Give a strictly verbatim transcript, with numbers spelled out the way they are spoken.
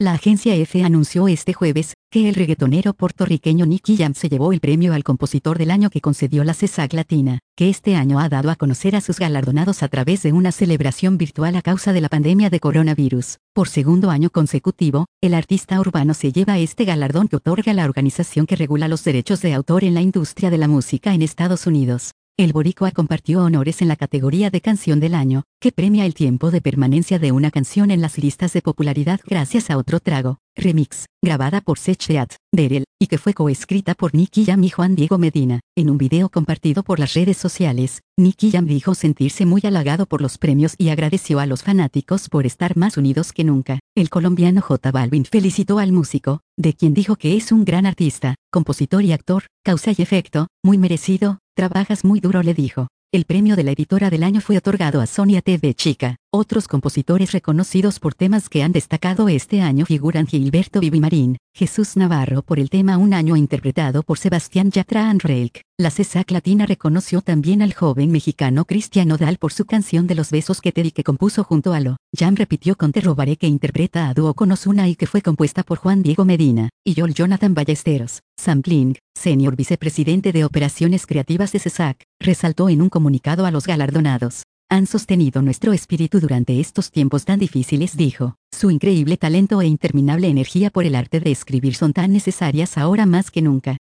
La agencia F anunció este jueves que el reggaetonero puertorriqueño Nicky Jam se llevó el premio al compositor del año que concedió la CESAC Latina, que este año ha dado a conocer a sus galardonados a través de una celebración virtual a causa de la pandemia de coronavirus. Por segundo año consecutivo, el artista urbano se lleva este galardón que otorga la organización que regula los derechos de autor en la industria de la música en Estados Unidos. El boricua compartió honores en la categoría de Canción del Año, que premia el tiempo de permanencia de una canción en las listas de popularidad gracias a Otro Trago, remix, grabada por Sech Deat, Derel, y que fue coescrita por Nicky Jam y Juan Diego Medina. En un video compartido por las redes sociales, Nicky Jam dijo sentirse muy halagado por los premios y agradeció a los fanáticos por estar más unidos que nunca. El colombiano J Balvin felicitó al músico, de quien dijo que es un gran artista, compositor y actor, causa y efecto, muy merecido, trabajas muy duro, le dijo. El premio de la editora del año fue otorgado a Sonia T V Chica. Otros compositores reconocidos por temas que han destacado este año figuran Gilberto Vivimarín, Jesús Navarro por el tema Un Año interpretado por Sebastián Yatra Anreik. La CESAC Latina reconoció también al joven mexicano Cristian Nodal por su canción de los besos que te di que compuso junto a Lo. Jam repitió con Te robaré que interpreta a dúo con Ozuna y que fue compuesta por Juan Diego Medina y Joel Jonathan Ballesteros. Sampling, senior vicepresidente de operaciones creativas de CESAC, resaltó en un comunicado a los galardonados. Han sostenido nuestro espíritu durante estos tiempos tan difíciles, dijo. Su increíble talento e interminable energía por el arte de escribir son tan necesarias ahora más que nunca.